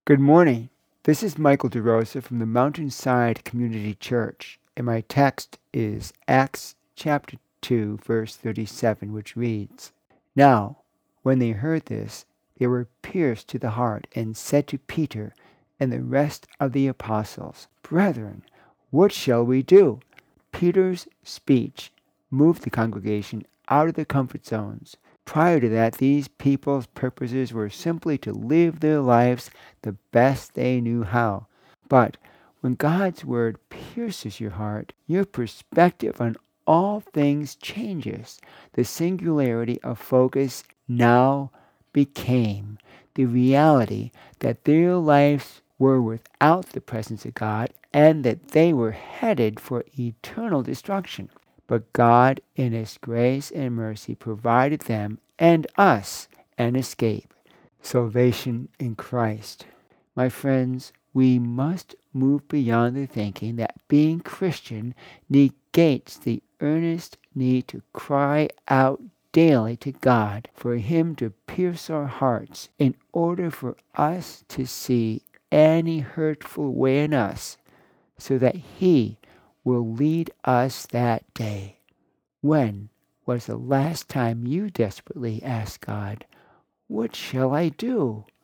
Good morning. This is Michael DeRosa from the Mountainside Community Church, and my text is Acts chapter 2, verse 37, which reads, Now, when they heard this, they were pierced to the heart and said to Peter and the rest of the apostles, Brethren, what shall we do? Peter's speech moved the congregation out of their comfort zones. Prior to that, these people's purposes were simply to live their lives the best they knew how. But when God's word pierces your heart, your perspective on all things changes. The singularity of focus now became the reality that their lives were without the presence of God and that they were headed for eternal destruction. But God, in His grace and mercy, provided them and us an escape, salvation in Christ. My friends, we must move beyond the thinking that being Christian negates the earnest need to cry out daily to God for Him to pierce our hearts in order for us to see any hurtful way in us so that He will lead us that day. When was the last time you desperately asked God, What shall I do?